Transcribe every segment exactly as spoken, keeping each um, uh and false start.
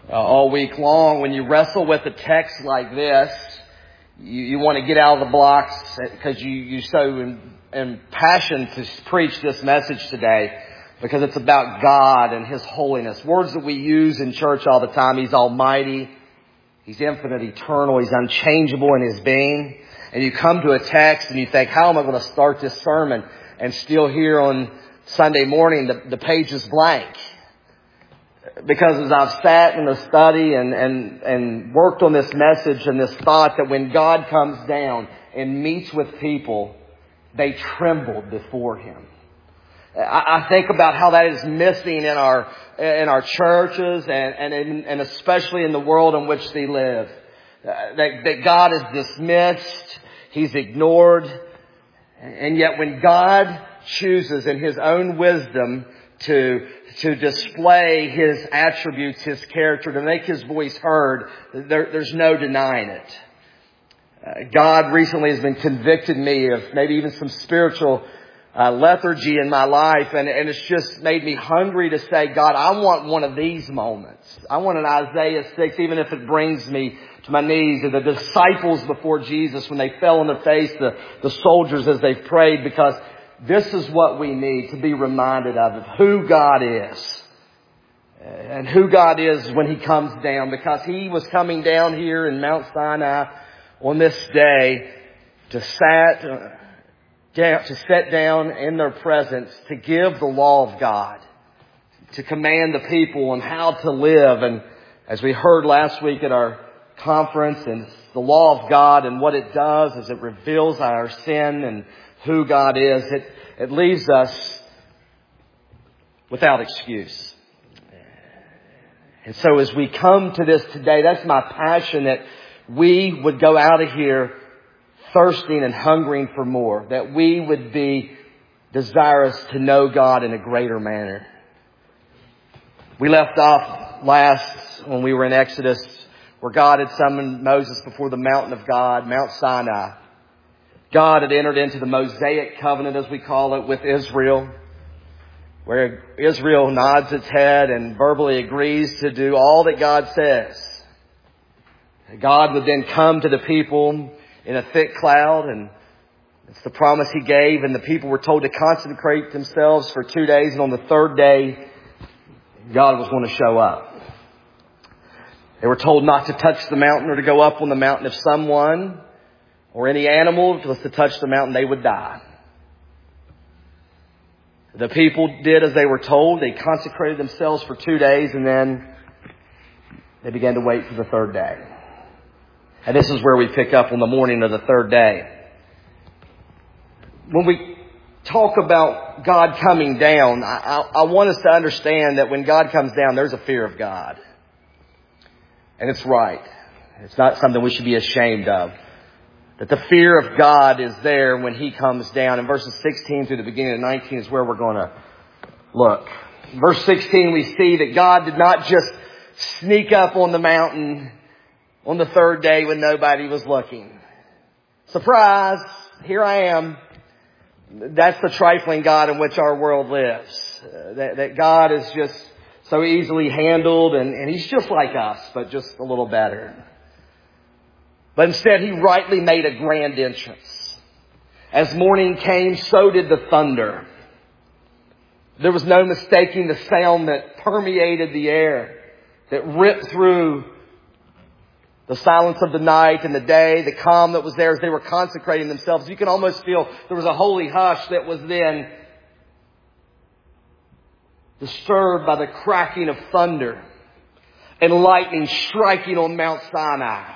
Uh, all week long, when you wrestle with a text like this, you, you want to get out of the blocks because you, you're so in, impassioned to preach this message today because it's about God and His holiness. Words that we use in church all the time. He's almighty. He's infinite, eternal. He's unchangeable in His being. And you come to a text and you think, how am I going to start this sermon? And still here on Sunday morning, the, the page is blank. Because as I've sat in the study and, and, and worked on this message and this thought that when God comes down and meets with people, they tremble before Him. I, I think about how that is missing in our in our churches and and, in, and especially in the world in which they live. Uh, that, that God is dismissed, He's ignored, and yet when God chooses in His own wisdom to to display His attributes, His character, to make His voice heard, there, there's no denying it. Uh, God recently has been convicting me of maybe even some spiritual uh, lethargy in my life, and, and it's just made me hungry to say, God, I want one of these moments. I want an Isaiah six, even if it brings me to my knees. And the disciples before Jesus, when they fell on their face, the, the soldiers as they prayed, because this is what we need to be reminded of, of who God is. And who God is when He comes down. Because He was coming down here in Mount Sinai on this day to sat, uh, down, to sit down in their presence, to give the law of God, to command the people on how to live. And as we heard last week at our conference, and the law of God and what it does is it reveals our sin and who God is, it, it leaves us without excuse. And so as we come to this today, that's my passion, that we would go out of here thirsting and hungering for more, that we would be desirous to know God in a greater manner. We left off last when we were in Exodus, where God had summoned Moses before the mountain of God, Mount Sinai. God had entered into the Mosaic covenant, as we call it, with Israel, where Israel nods its head and verbally agrees to do all that God says. God would then come to the people in a thick cloud, and it's the promise He gave, and the people were told to consecrate themselves for two days, and on the third day, God was going to show up. They were told not to touch the mountain or to go up on the mountain. If someone or any animal was to touch the mountain, they would die. The people did as they were told. They consecrated themselves for two days and then they began to wait for the third day. And this is where we pick up on the morning of the third day. When we talk about God coming down, I, I, I want us to understand that when God comes down, there's a fear of God. And it's right. It's not something we should be ashamed of. That the fear of God is there when He comes down. In verses sixteen through the beginning of nineteen is where we're going to look. In verse sixteen, we see that God did not just sneak up on the mountain on the third day when nobody was looking. Surprise! Here I am. That's the trifling God in which our world lives. Uh, that, that God is just so easily handled, and, and He's just like us, but just a little better. But instead, He rightly made a grand entrance. As morning came, so did the thunder. There was no mistaking the sound that permeated the air, that ripped through the silence of the night and the day, the calm that was there as they were consecrating themselves. You can almost feel there was a holy hush that was then disturbed by the cracking of thunder and lightning striking on Mount Sinai.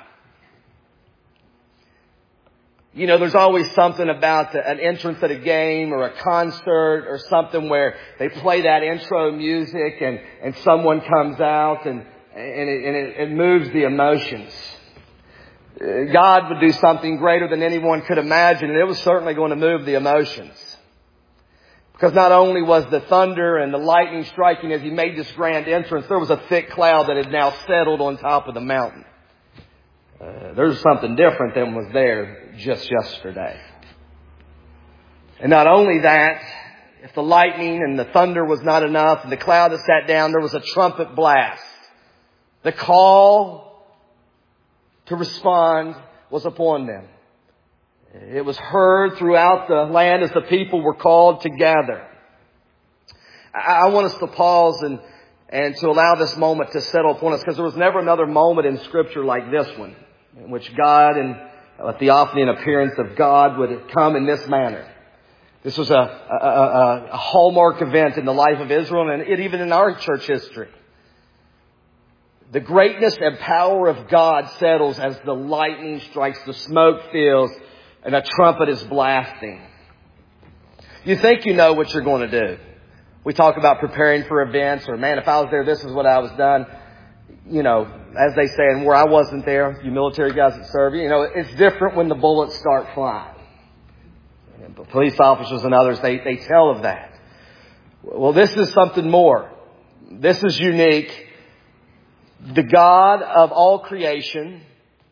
You know, there's always something about an entrance at a game or a concert or something where they play that intro music and, and someone comes out and, and, it, and it, it moves the emotions. God would do something greater than anyone could imagine, and it was certainly going to move the emotions. Because not only was the thunder and the lightning striking as He made this grand entrance, there was a thick cloud that had now settled on top of the mountain. Uh, there's something different than was there just yesterday. And not only that, if the lightning and the thunder was not enough and the cloud had sat down, there was a trumpet blast. The call to respond was upon them. It was heard throughout the land as the people were called to gather. I want us to pause and, and to allow this moment to settle upon us, because there was never another moment in Scripture like this one, in which God and a theophany and appearance of God would come in this manner. This was a, a, a, a hallmark event in the life of Israel, and it, even in our church history. The greatness and power of God settles as the lightning strikes, the smoke fills, and a trumpet is blasting. You think you know what you're going to do. We talk about preparing for events, or, man, if I was there, this is what I was done. You know, as they say, and where I wasn't there, you military guys that serve you, you know, it's different when the bullets start flying. And police officers and others, they, they tell of that. Well, this is something more. This is unique. The God of all creation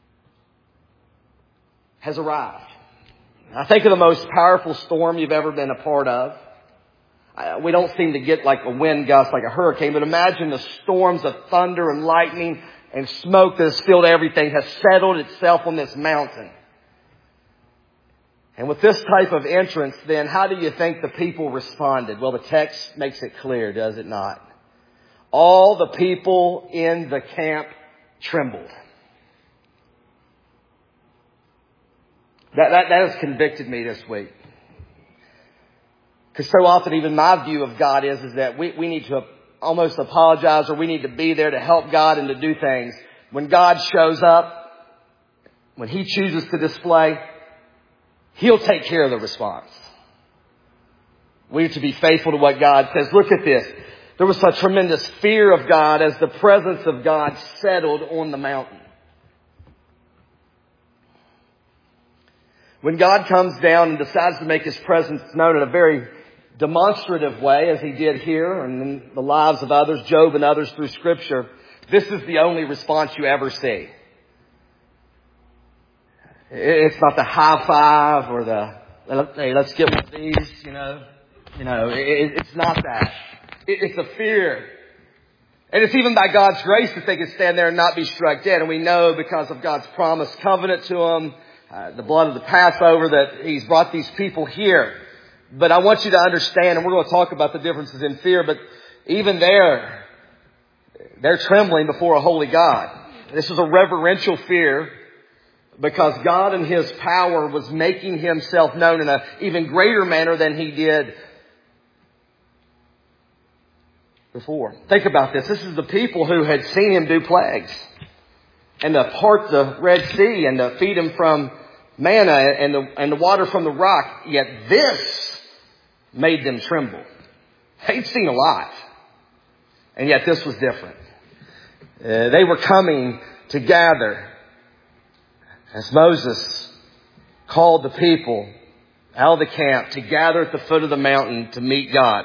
has arrived. I think of the most powerful storm you've ever been a part of. We don't seem to get like a wind gust, like a hurricane, but imagine the storms of thunder and lightning and smoke that has filled everything has settled itself on this mountain. And with this type of entrance, then, how do you think the people responded? Well, the text makes it clear, does it not? All the people in the camp trembled. That, that, that has convicted me this week. Because so often even my view of God is, is that we, we need to almost apologize, or we need to be there to help God and to do things. When God shows up, when He chooses to display, He'll take care of the response. We are to be faithful to what God says. Look at this. There was such tremendous fear of God as the presence of God settled on the mountain. When God comes down and decides to make His presence known in a very demonstrative way, as He did here and in the lives of others, Job and others through Scripture, this is the only response you ever see. It's not the high five or the, hey, let's get one of these, you know. You know, it, it's not that. It, it's a fear. And it's even by God's grace that they can stand there and not be struck dead. And we know because of God's promised covenant to them, uh, the blood of the Passover, that He's brought these people here. But I want you to understand, and we're going to talk about the differences in fear, but even there, they're trembling before a holy God. This is a reverential fear, because God in His power was making Himself known in an even greater manner than He did before. Think about this. This is the people who had seen Him do plagues, and to part the Red Sea, and to feed Him from manna and the, and the water from the rock. Yet this made them tremble. They'd seen a lot, and yet this was different. Uh, they were coming to gather as Moses called the people out of the camp to gather at the foot of the mountain to meet God.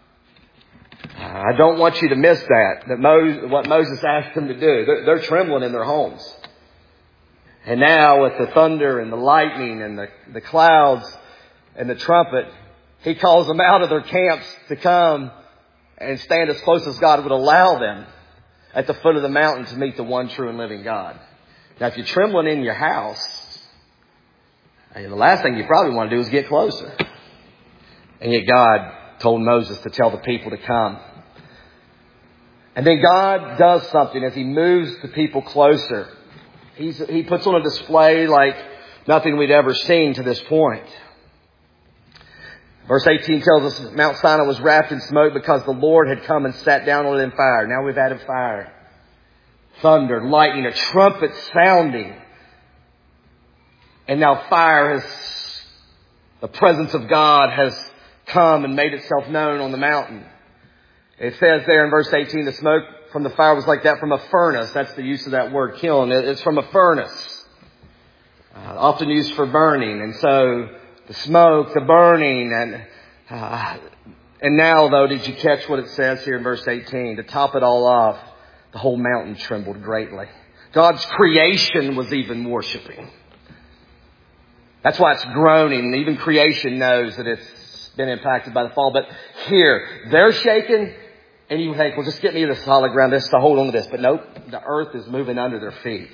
I don't want you to miss that, that Moses, what Moses asked them to do. They're, they're trembling in their homes. And now with the thunder and the lightning and the, the clouds and the trumpet, He calls them out of their camps to come and stand as close as God would allow them at the foot of the mountain to meet the one true and living God. Now, if you're trembling in your house, the last thing you probably want to do is get closer. And yet God told Moses to tell the people to come. And then God does something as He moves the people closer. He's, he puts on a display like nothing we'd ever seen to this point. Verse eighteen tells us that Mount Sinai was wrapped in smoke because the Lord had come and sat down on it in fire. Now we've added fire, thunder, lightning, a trumpet sounding. And now fire has, the presence of God has come and made itself known on the mountain. It says there in verse eighteen, the smoke from the fire was like that from a furnace. That's the use of that word, kiln. It's from a furnace, uh, often used for burning. And so the smoke, the burning, and uh, and now, though, did you catch what it says here in verse eighteen? To top it all off, the whole mountain trembled greatly. God's creation was even worshiping. That's why it's groaning. Even creation knows that it's been impacted by the fall. But here, they're shaken, And you think, well, just get me to the solid ground, just to hold on to this. But nope, the earth is moving under their feet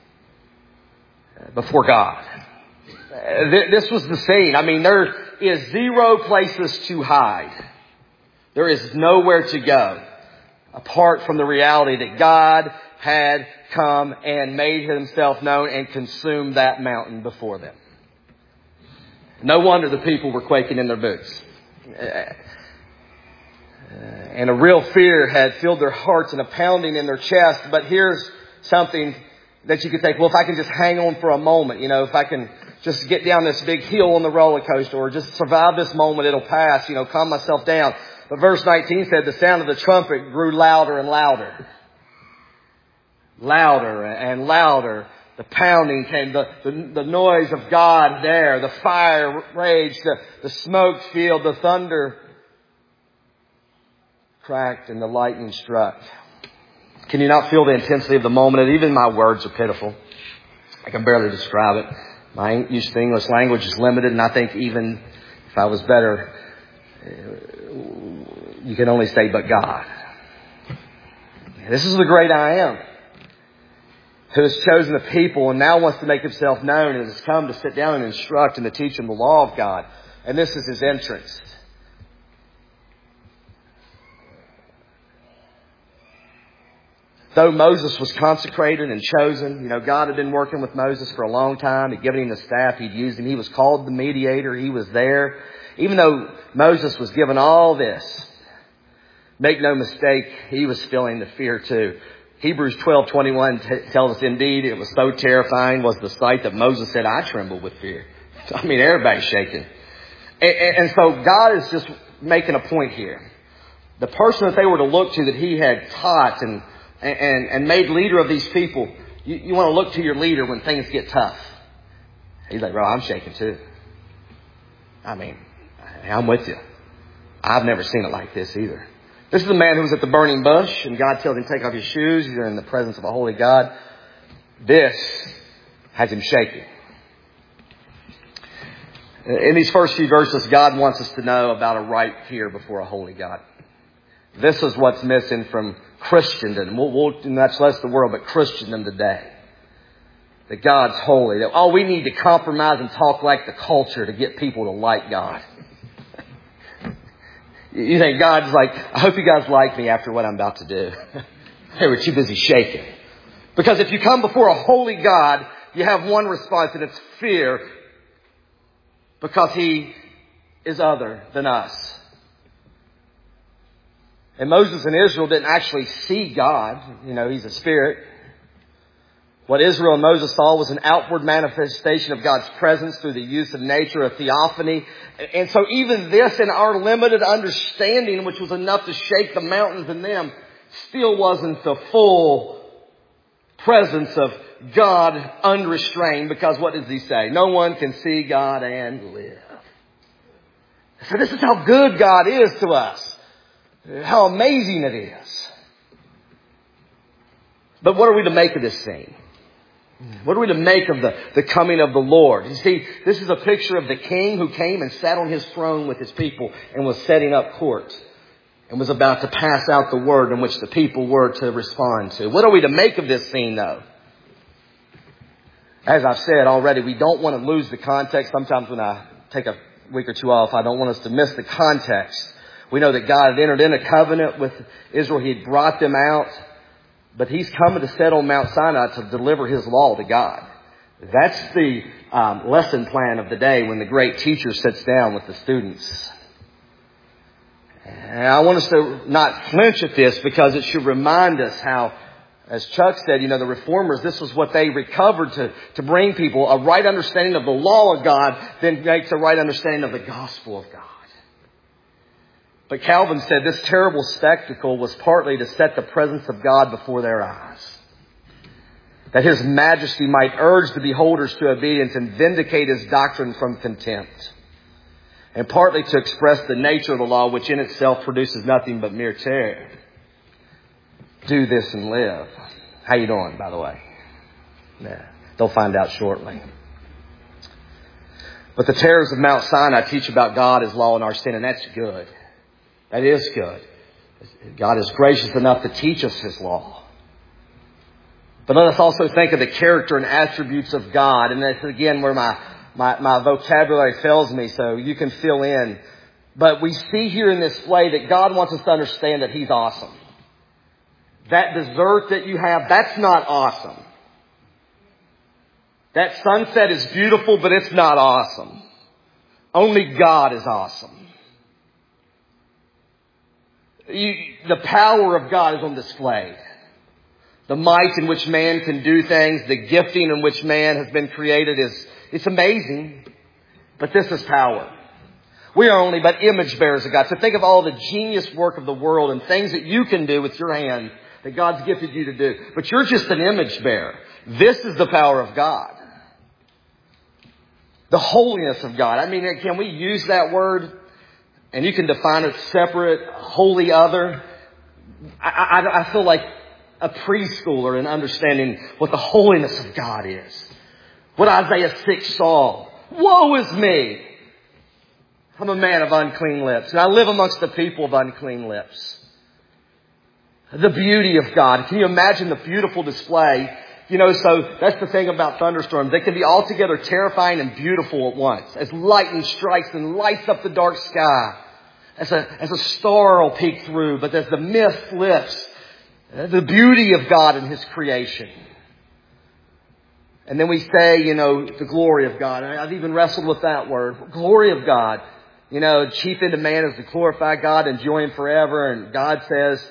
before God. This was the scene. I mean, there is zero places to hide. There is nowhere to go apart from the reality that God had come and made himself known and consumed that mountain before them. No wonder the people were quaking in their boots. And a real fear had filled their hearts and a pounding in their chest. But here's something that you could think, well, if I can just hang on for a moment, you know, if I can just get down this big hill on the roller coaster or just survive this moment, it'll pass, you know, calm myself down. But verse nineteen said the sound of the trumpet grew louder and louder. Louder and louder. The pounding came, the, the, the noise of God there, the fire raged, the, the smoke filled, the thunder cracked, and the lightning struck. Can you not feel the intensity of the moment? And even my words are pitiful. I can barely describe it. My use of the English language is limited, and I think even if I was better, you can only say, but God. This is the great I am, who has chosen a people and now wants to make himself known and has come to sit down and instruct and to teach them the law of God. And this is his entrance. Though Moses was consecrated and chosen, you know, God had been working with Moses for a long time. He'd given him the staff. He'd used him. He was called the mediator. He was there. Even though Moses was given all this, make no mistake, he was feeling the fear too. Hebrews twelve twenty-one t- tells us, indeed, it was so terrifying was the sight that Moses said, I trembled with fear. I mean, everybody's shaking. And, and, and so God is just making a point here. The person that they were to look to that he had taught and And, and made leader of these people. You, you want to look to your leader when things get tough. He's like, bro, I'm shaking too. I mean, I'm with you. I've never seen it like this either. This is a man who was at the burning bush and God tells him, take off your shoes. You're in the presence of a holy God. This has him shaking. In these first few verses, God wants us to know about a right fear before a holy God. This is what's missing from Christendom. We'll, we'll, not less the world, but Christendom today. That God's holy. That, oh, we need to compromise and talk like the culture to get people to like God. You think God's like, I hope you guys like me after what I'm about to do. Hey, we're too busy shaking. Because if you come before a holy God, you have one response, and it's fear. Because he is other than us. And Moses and Israel didn't actually see God. You know, he's a spirit. What Israel and Moses saw was an outward manifestation of God's presence through the use of nature, a theophany. And so even this, in our limited understanding, which was enough to shake the mountains in them, still wasn't the full presence of God unrestrained. Because what does he say? No one can see God and live. So this is how good God is to us. How amazing it is. But what are we to make of this scene? What are we to make of the, the coming of the Lord? You see, this is a picture of the king who came and sat on his throne with his people and was setting up court and was about to pass out the word in which the people were to respond to. What are we to make of this scene, though? As I've said already, we don't want to lose the context. Sometimes when I take a week or two off, I don't want us to miss the context. We know that God had entered in a covenant with Israel. He had brought them out. But he's coming to set on Mount Sinai to deliver his law to God. That's the um, lesson plan of the day when the great teacher sits down with the students. And I want us to not flinch at this because it should remind us how, as Chuck said, you know, the reformers, this was what they recovered to, to bring people a right understanding of the law of God, then makes a right understanding of the gospel of God. But Calvin said this terrible spectacle was partly to set the presence of God before their eyes. That his majesty might urge the beholders to obedience and vindicate his doctrine from contempt. And partly to express the nature of the law, which in itself produces nothing but mere terror. Do this and live. How you doing, by the way? Yeah, they'll find out shortly. But the terrors of Mount Sinai teach about God, his law, and our sin, and that's good. That is good. God is gracious enough to teach us His law. But let us also think of the character and attributes of God. And that's again where my, my, my vocabulary fails me, so you can fill in. But we see here in this play that God wants us to understand that He's awesome. That dessert that you have, that's not awesome. That sunset is beautiful, but it's not awesome. Only God is awesome. You, the power of God is on display. The might in which man can do things, the gifting in which man has been created is, it's amazing. But this is power. We are only but image bearers of God. So think of all the genius work of the world and things that you can do with your hand that God's gifted you to do. But you're just an image bearer. This is the power of God. The holiness of God. I mean, can we use that word? And you can define it separate, holy other. I, I, I feel like a preschooler in understanding what the holiness of God is. What Isaiah six saw. Woe is me! I'm a man of unclean lips, and I live amongst the people of unclean lips. The beauty of God. Can you imagine the beautiful display? You know, so that's the thing about thunderstorms. They can be altogether terrifying and beautiful at once. As lightning strikes and lights up the dark sky. As a, as a star will peek through. But as the mist lifts, the beauty of God in His creation. And then we say, you know, the glory of God. I've even wrestled with that word. Glory of God. You know, chief end of man is to glorify God, enjoy Him forever. And God says,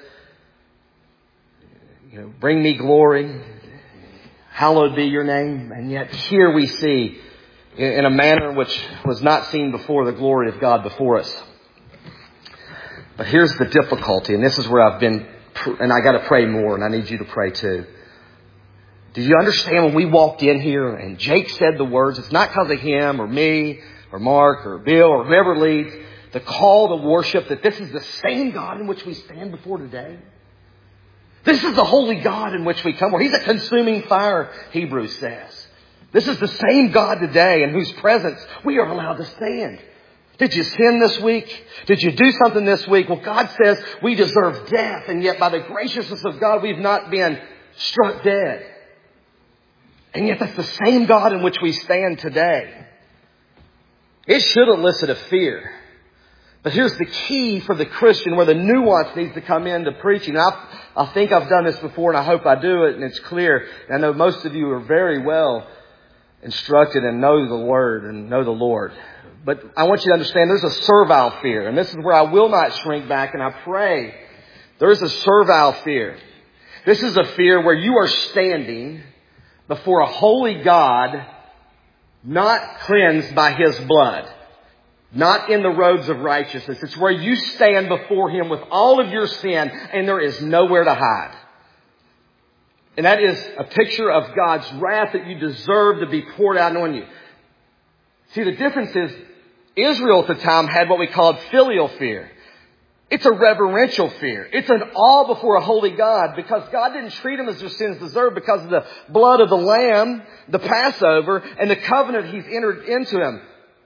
you know, bring me glory. Hallowed be your name. And yet here we see, in a manner which was not seen before, the glory of God before us. But here's the difficulty, and this is where I've been, and I got to pray more, and I need you to pray too. Do you understand when we walked in here and Jake said the words, it's not because of him or me or Mark or Bill or whoever leads, the call to worship, that this is the same God in which we stand before today? This is the holy God in which we come. He's a consuming fire, Hebrews says. This is the same God today in whose presence we are allowed to stand. Did you sin this week? Did you do something this week? Well, God says we deserve death, and yet by the graciousness of God, we've not been struck dead. And yet that's the same God in which we stand today. It should elicit a fear. But here's the key for the Christian where the nuance needs to come into preaching. I, I think I've done this before, and I hope I do it, and it's clear. And I know most of you are very well instructed and know the Word and know the Lord. But I want you to understand there's a servile fear. And this is where I will not shrink back, and I pray. There is a servile fear. This is a fear where you are standing before a holy God, not cleansed by His blood. Not in the robes of righteousness. It's where you stand before Him with all of your sin and there is nowhere to hide. And that is a picture of God's wrath that you deserve to be poured out on you. See, the difference is Israel at the time had what we called filial fear. It's a reverential fear. It's an awe before a holy God because God didn't treat them as their sins deserved because of the blood of the Lamb, the Passover, and the covenant He's entered into them.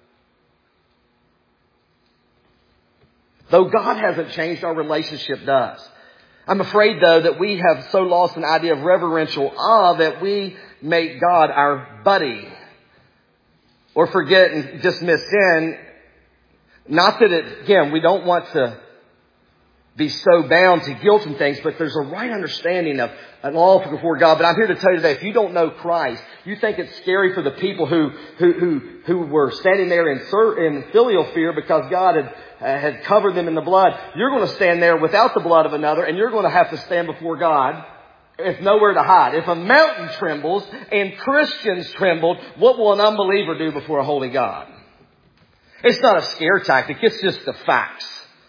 Though God hasn't changed, our relationship does. I'm afraid, though, that we have so lost an idea of reverential awe that we make God our buddy. Or forget and dismiss sin. Not that it, again, we don't want to be so bound to guilt and things, but there's a right understanding of an awe before God. But I'm here to tell you today, if you don't know Christ, you think it's scary for the people who who who, who were standing there in, in filial fear because God had uh, had covered them in the blood. You're going to stand there without the blood of another, and you're going to have to stand before God with nowhere to hide. If a mountain trembles and Christians trembled, what will an unbeliever do before a holy God? It's not a scare tactic. It's just the facts.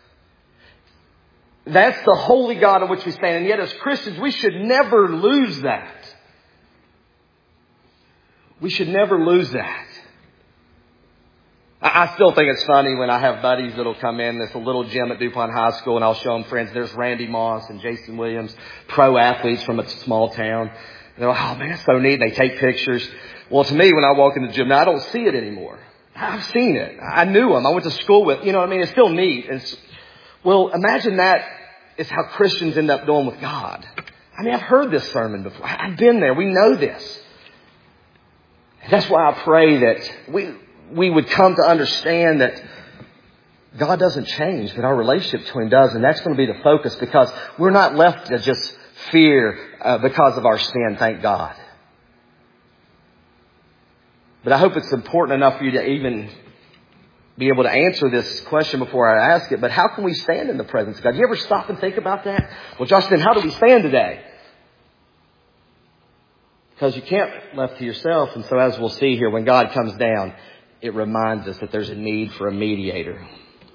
That's the holy God in which we stand. And yet as Christians, we should never lose that. We should never lose that. I still think it's funny when I have buddies that'll come in. There's a little gym at DuPont High School, and I'll show them friends. There's Randy Moss and Jason Williams, pro athletes from a small town. They're like, oh man, that's so neat. They take pictures. Well, to me, when I walk in the gym, now I don't see it anymore. I've seen it. I knew them. I went to school with, you know what I mean? It's still neat. It's, well, imagine that is how Christians end up doing with God. I mean, I've heard this sermon before. I've been there. We know this. That's why I pray that we we would come to understand that God doesn't change, but our relationship to Him does. And that's going to be the focus, because we're not left to just fear uh, because of our sin, thank God. But I hope it's important enough for you to even be able to answer this question before I ask it. But how can we stand in the presence of God? Do you ever stop and think about that? Well, Justin, how do we stand today? Because you can't left to yourself. And so as we'll see here, when God comes down, it reminds us that there's a need for a mediator.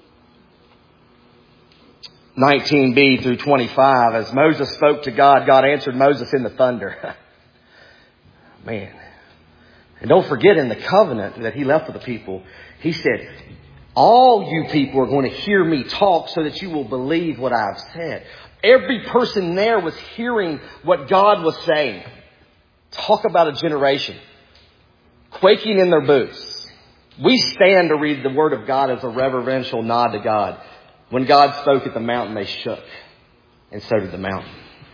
nineteen b through twenty-five, as Moses spoke to God, God answered Moses in the thunder. Man. And don't forget, in the covenant that He left with the people, He said, all you people are going to hear me talk so that you will believe what I've said. Every person there was hearing what God was saying. Talk about a generation quaking in their boots. We stand to read the Word of God as a reverential nod to God. When God spoke at the mountain, they shook. And so did the mountain.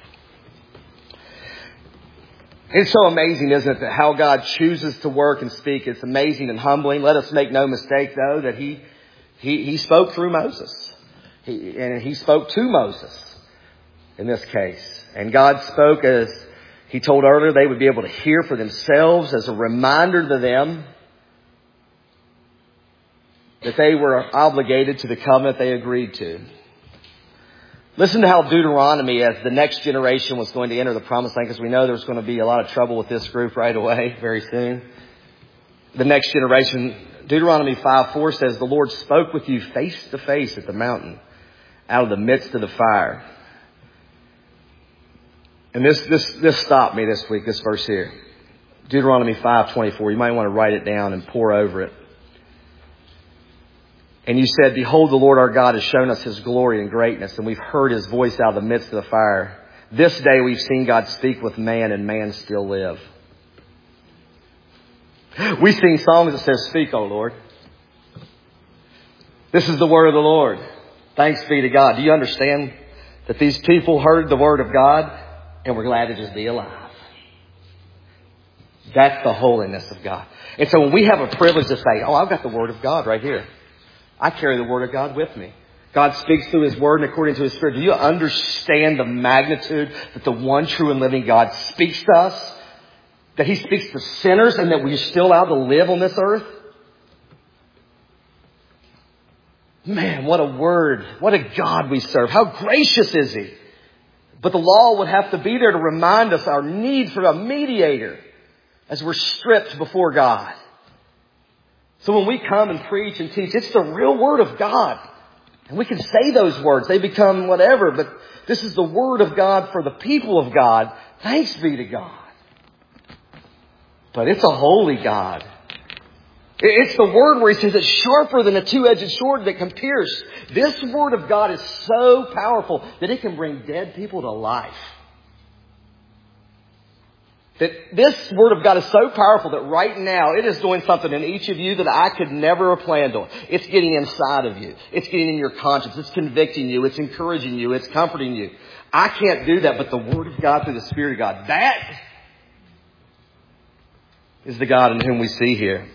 It's so amazing, isn't it, that how God chooses to work and speak. It's amazing and humbling. Let us make no mistake, though, that He He, he spoke through Moses. He, and He spoke to Moses in this case. And God spoke, as He told earlier, they would be able to hear for themselves, as a reminder to them that they were obligated to the covenant they agreed to. Listen to how Deuteronomy, as the next generation was going to enter the promised land, because we know there's going to be a lot of trouble with this group right away, very soon. The next generation, Deuteronomy five four says, the Lord spoke with you face to face at the mountain, out of the midst of the fire. And this, this, this stopped me this week, this verse here. Deuteronomy five twenty-four. You might want to write it down and pore over it. And you said, behold, the Lord our God has shown us His glory and greatness, and we've heard His voice out of the midst of the fire. This day we've seen God speak with man, and man still live. We sing songs that says, speak, O Lord. This is the word of the Lord. Thanks be to God. Do you understand that these people heard the word of God and were glad to just be alive? That's the holiness of God. And so when we have a privilege to say, oh, I've got the word of God right here. I carry the Word of God with me. God speaks through His Word and according to His Spirit. Do you understand the magnitude that the one true and living God speaks to us? That He speaks to sinners and that we're still out to live on this earth? Man, what a Word. What a God we serve. How gracious is He? But the law would have to be there to remind us our need for a mediator as we're stripped before God. So when we come and preach and teach, it's the real Word of God. And we can say those words. They become whatever. But this is the Word of God for the people of God. Thanks be to God. But it's a holy God. It's the Word where He says it's sharper than a two-edged sword that can pierce. This Word of God is so powerful that it can bring dead people to life. That this Word of God is so powerful that right now it is doing something in each of you that I could never have planned on. It's getting inside of you. It's getting in your conscience. It's convicting you. It's encouraging you. It's comforting you. I can't do that, but the Word of God through the Spirit of God, that is the God in whom we see here.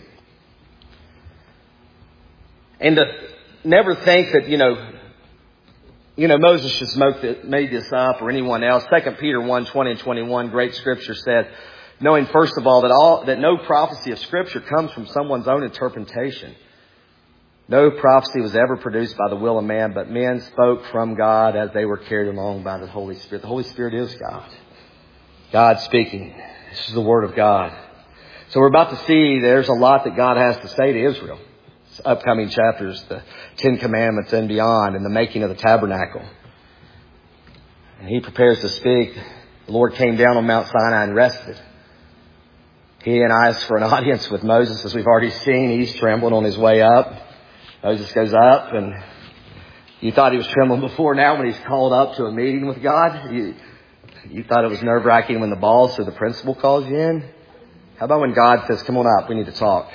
And to never think that, you know, You know, Moses just made this up or anyone else. Second Peter one, twenty and twenty-one, great scripture said, knowing first of all that all that no prophecy of Scripture comes from someone's own interpretation. No prophecy was ever produced by the will of man, but men spoke from God as they were carried along by the Holy Spirit. The Holy Spirit is God. God speaking. This is the Word of God. So we're about to see there's a lot that God has to say to Israel. Upcoming chapters, the Ten Commandments and beyond, and the making of the tabernacle. And He prepares to speak. The Lord came down on Mount Sinai and rested. He and I asked for an audience with Moses, as we've already seen. He's trembling on his way up. Moses goes up, and you thought he was trembling before. Now when he's called up to a meeting with God, you, you thought it was nerve-wracking when the boss or the principal calls you in. How about when God says, come on up, we need to talk?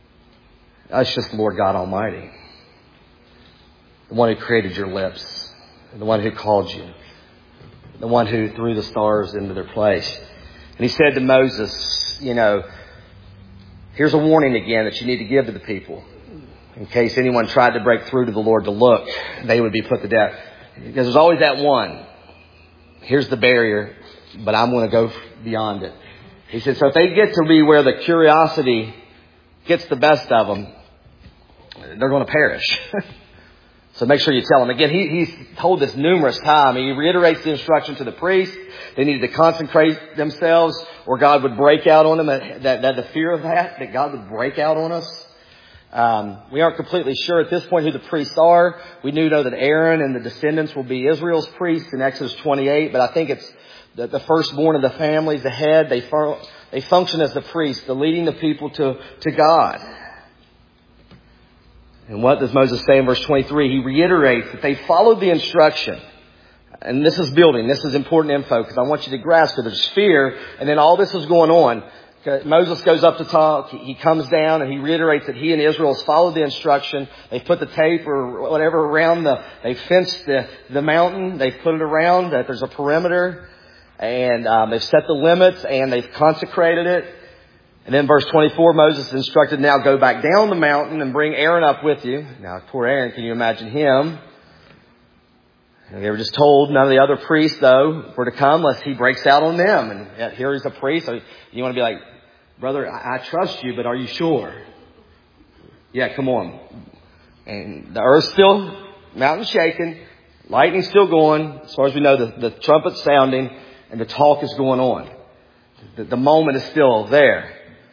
That's just the Lord God Almighty, the one who created your lips, the one who called you, the one who threw the stars into their place. And he said to Moses, you know, here's a warning again that you need to give to the people. In case anyone tried to break through to the Lord to look, they would be put to death. Because there's always that one. Here's the barrier, but I'm going to go beyond it. He said, so if they get to be where the curiosity gets the best of them, they're going to perish. So make sure you tell them. Again, he, he's told this numerous times. He reiterates the instruction to the priest. They needed to consecrate themselves or God would break out on them. That, that, that the fear of that, that God would break out on us. Um, we aren't completely sure at this point who the priests are. We do know that Aaron and the descendants will be Israel's priests in Exodus twenty-eight. But I think it's the, the firstborn of the families, the head. They, fun- they function as the priests, the leading the people to, to God. And what does Moses say in verse twenty-three? He reiterates that they followed the instruction. And this is building. This is important info because I want you to grasp that there's fear. And then all this is going on. Moses goes up to talk. He comes down and he reiterates that he and Israel has followed the instruction. They've put the tape or whatever around the, they've fenced the, the mountain. They've put it around that there's a perimeter and um, they've set the limits and they've consecrated it. And then verse twenty-four, Moses instructed, now go back down the mountain and bring Aaron up with you. Now, poor Aaron, can you imagine him? And they were just told none of the other priests, though, were to come unless he breaks out on them. And yet here he's a priest. So you want to be like, brother, I, I trust you, but are you sure? Yeah, come on. And the earth's still, mountain shaking, lightning's still going. As far as we know, the, the trumpet's sounding and the talk is going on. The, the moment is still there.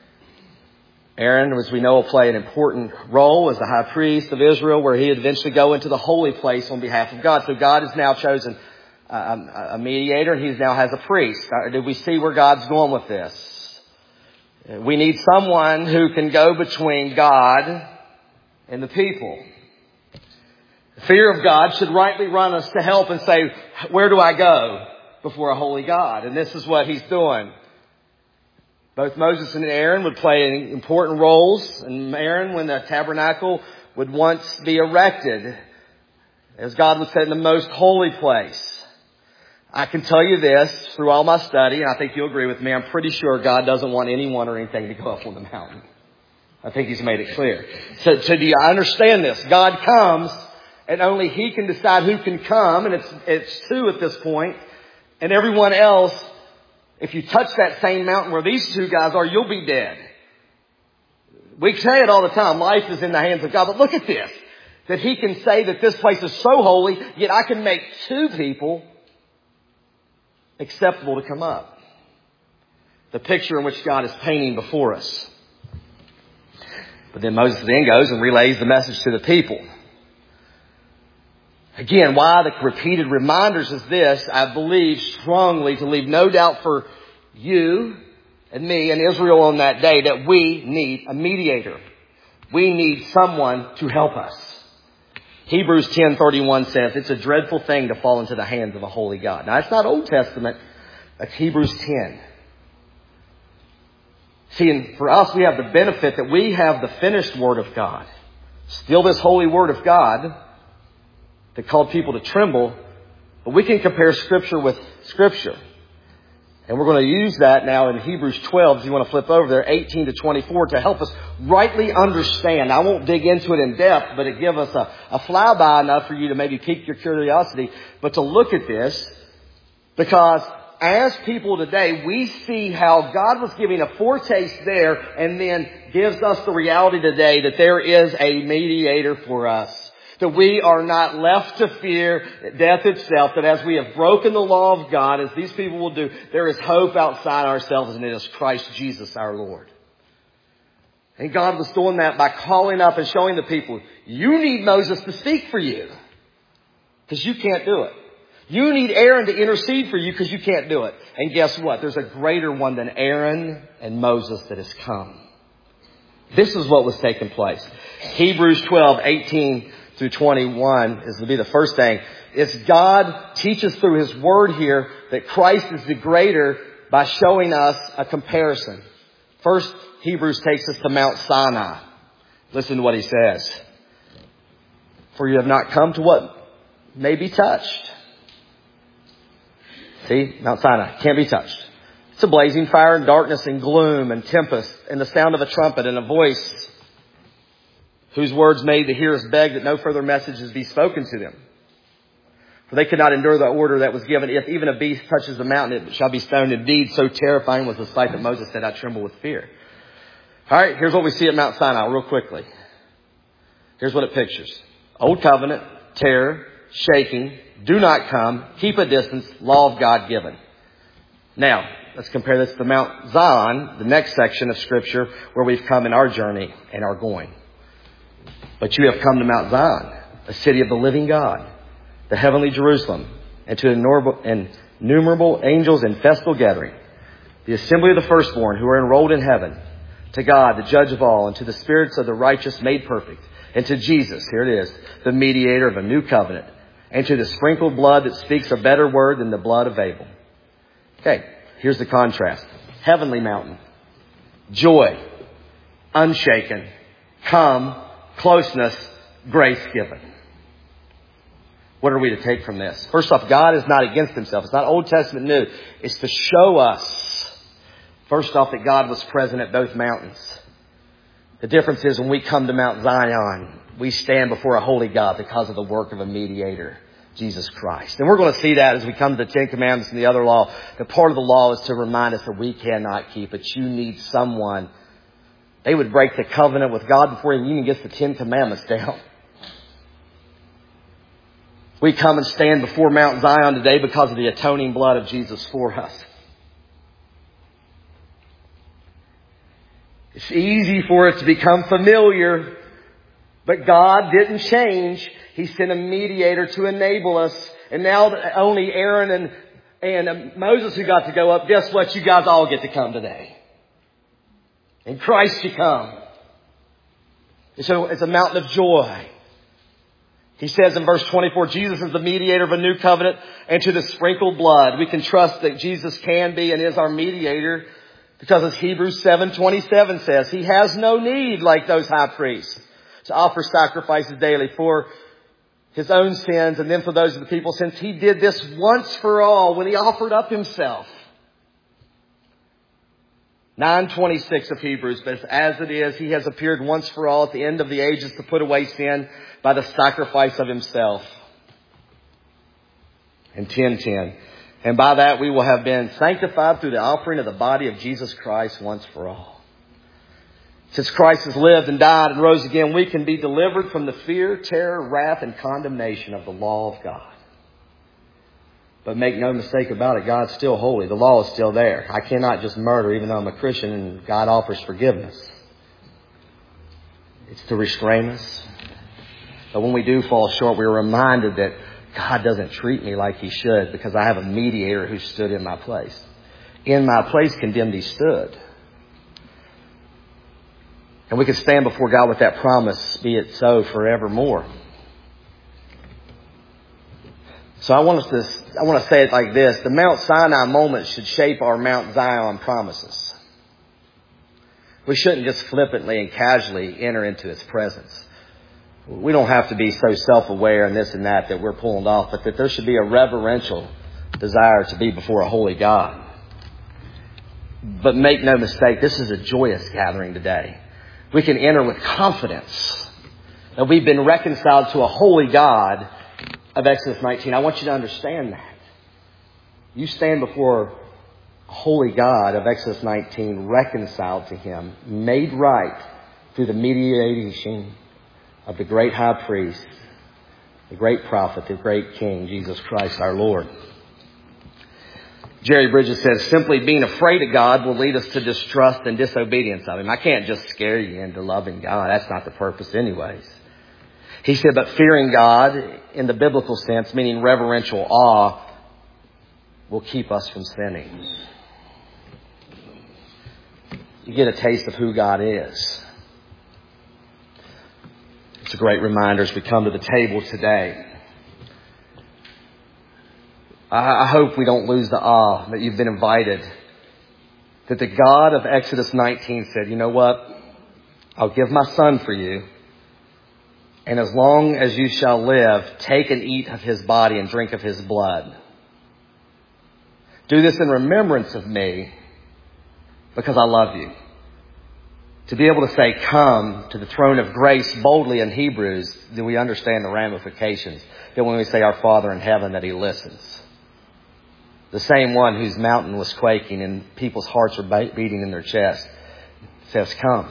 Aaron, as we know, will play an important role as the high priest of Israel, where he would eventually go into the holy place on behalf of God. So God has now chosen a, a mediator, and he now has a priest. Did we see where God's going with this? We need someone who can go between God and the people. The fear of God should rightly run us to help and say, where do I go before a holy God? And this is what he's doing. Both Moses and Aaron would play important roles. And Aaron, when the tabernacle would once be erected, as God would say, in the most holy place. I can tell you this through all my study, and I think you'll agree with me. I'm pretty sure God doesn't want anyone or anything to go up on the mountain. I think he's made it clear. So, so do you understand this? God comes, and only he can decide who can come, and it's, it's two at this point. And everyone else, if you touch that same mountain where these two guys are, you'll be dead. We say it all the time. Life is in the hands of God. But look at this. That he can say that this place is so holy, yet I can make two people acceptable to come up. The picture in which God is painting before us. But then Moses then goes and relays the message to the people. Again, why the repeated reminders is this, I believe strongly to leave no doubt for you and me and Israel on that day that we need a mediator. We need someone to help us. Hebrews ten thirty-one says it's a dreadful thing to fall into the hands of a holy God. Now, it's not Old Testament. That's Hebrews ten. See, and for us, we have the benefit that we have the finished Word of God. Still this holy Word of God that called people to tremble. But we can compare Scripture with Scripture. And we're going to use that now in Hebrews twelve, if you want to flip over there, eighteen to twenty-four, to help us rightly understand. I won't dig into it in depth, but it give us a, a flyby enough for you to maybe pique your curiosity. But to look at this, because as people today, we see how God was giving a foretaste there and then gives us the reality today that there is a mediator for us. That we are not left to fear death itself. That as we have broken the law of God, as these people will do, there is hope outside ourselves, and it is Christ Jesus our Lord. And God was doing that by calling up and showing the people, you need Moses to speak for you, because you can't do it. You need Aaron to intercede for you because you can't do it. And guess what? There's a greater one than Aaron and Moses that has come. This is what was taking place. Hebrews twelve, eighteen through twenty-one is to be the first thing. It's God teaches through His Word here that Christ is the greater by showing us a comparison. First, Hebrews takes us to Mount Sinai. Listen to what he says. For you have not come to what may be touched. See, Mount Sinai can't be touched. It's a blazing fire and darkness and gloom and tempest and the sound of a trumpet and a voice whose words made the hearers beg that no further messages be spoken to them. For they could not endure the order that was given. If even a beast touches the mountain, it shall be stoned. Indeed, so terrifying was the sight that Moses said, I tremble with fear. All right, here's what we see at Mount Sinai real quickly. Here's what it pictures. Old covenant, terror, shaking, do not come, keep a distance, law of God given. Now, let's compare this to Mount Zion, the next section of Scripture where we've come in our journey and are going. But you have come to Mount Zion, a city of the living God, the heavenly Jerusalem, and to innumerable angels in festal gathering, the assembly of the firstborn who are enrolled in heaven, to God, the judge of all, and to the spirits of the righteous made perfect, and to Jesus, here it is, the mediator of a new covenant, and to the sprinkled blood that speaks a better word than the blood of Abel. Okay, here's the contrast. Heavenly mountain, joy, unshaken, come, closeness, grace given. What are we to take from this? First off, God is not against himself. It's not Old Testament new. It's to show us, first off, that God was present at both mountains. The difference is when we come to Mount Zion, we stand before a holy God because of the work of a mediator, Jesus Christ. And we're going to see that as we come to the Ten Commandments and the other law. The part of the law is to remind us that we cannot keep it. You need someone. They would break the covenant with God before he even gets the Ten Commandments down. We come and stand before Mount Zion today because of the atoning blood of Jesus for us. It's easy for us to become familiar, but God didn't change. He sent a mediator to enable us. And now only Aaron and, and Moses who got to go up, guess what? You guys all get to come today. In Christ you come. It's a, it's a mountain of joy. He says in verse twenty-four, Jesus is the mediator of a new covenant, and to the sprinkled blood. We can trust that Jesus can be and is our mediator because as Hebrews seven twenty-seven says, he has no need like those high priests to offer sacrifices daily for his own sins and then for those of the people, since he did this once for all when he offered up himself. nine twenty-six of Hebrews, but as it is, he has appeared once for all at the end of the ages to put away sin by the sacrifice of himself. And ten ten. And by that we will have been sanctified through the offering of the body of Jesus Christ once for all. Since Christ has lived and died and rose again, we can be delivered from the fear, terror, wrath, and condemnation of the law of God. But make no mistake about it, God's still holy. The law is still there. I cannot just murder even though I'm a Christian and God offers forgiveness. It's to restrain us. But when we do fall short, we're reminded that God doesn't treat me like he should because I have a mediator who stood in my place. In my place condemned he stood. And we can stand before God with that promise, be it so forevermore. So I want us to, I want to say it like this. The Mount Sinai moment should shape our Mount Zion promises. We shouldn't just flippantly and casually enter into his presence. We don't have to be so self-aware and this and that that we're pulling off, but that there should be a reverential desire to be before a holy God. But make no mistake, this is a joyous gathering today. We can enter with confidence that we've been reconciled to a holy God of Exodus nineteen. I want you to understand that. You stand before a holy God of Exodus nineteen, reconciled to him, made right through the mediation of the great high priest, the great prophet, the great king, Jesus Christ our Lord. Jerry Bridges says, simply being afraid of God will lead us to distrust and disobedience of him. I can't just scare you into loving God. That's not the purpose anyways. He said, but fearing God in the biblical sense, meaning reverential awe, will keep us from sinning. You get a taste of who God is. It's a great reminder as we come to the table today. I hope we don't lose the awe that you've been invited. That the God of Exodus nineteen said, you know what? I'll give my son for you. And as long as you shall live, take and eat of his body and drink of his blood. Do this in remembrance of me, because I love you. To be able to say, come to the throne of grace boldly in Hebrews, do we understand the ramifications? That when we say our Father in heaven, that he listens. The same one whose mountain was quaking and people's hearts are beating in their chest says, come.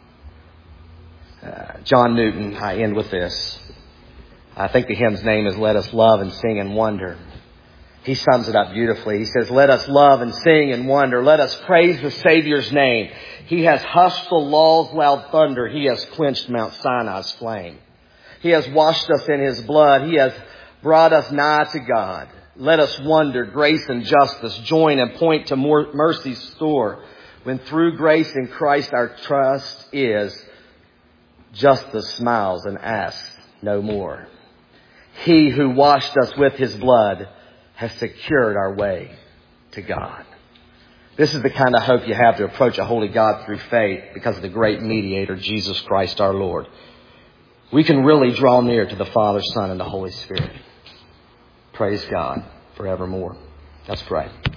Uh, John Newton, I end with this. I think the hymn's name is Let Us Love and Sing and Wonder. He sums it up beautifully. He says, let us love and sing and wonder. Let us praise the Savior's name. He has hushed the law's loud thunder. He has quenched Mount Sinai's flame. He has washed us in his blood. He has brought us nigh to God. Let us wonder, grace and justice join and point to more mercy's store. When through grace in Christ our trust is, justice smiles and asks no more. He who washed us with his blood has secured our way to God. This is the kind of hope you have to approach a holy God through faith because of the great mediator, Jesus Christ our Lord. We can really draw near to the Father, Son, and the Holy Spirit. Praise God forevermore. Let's pray.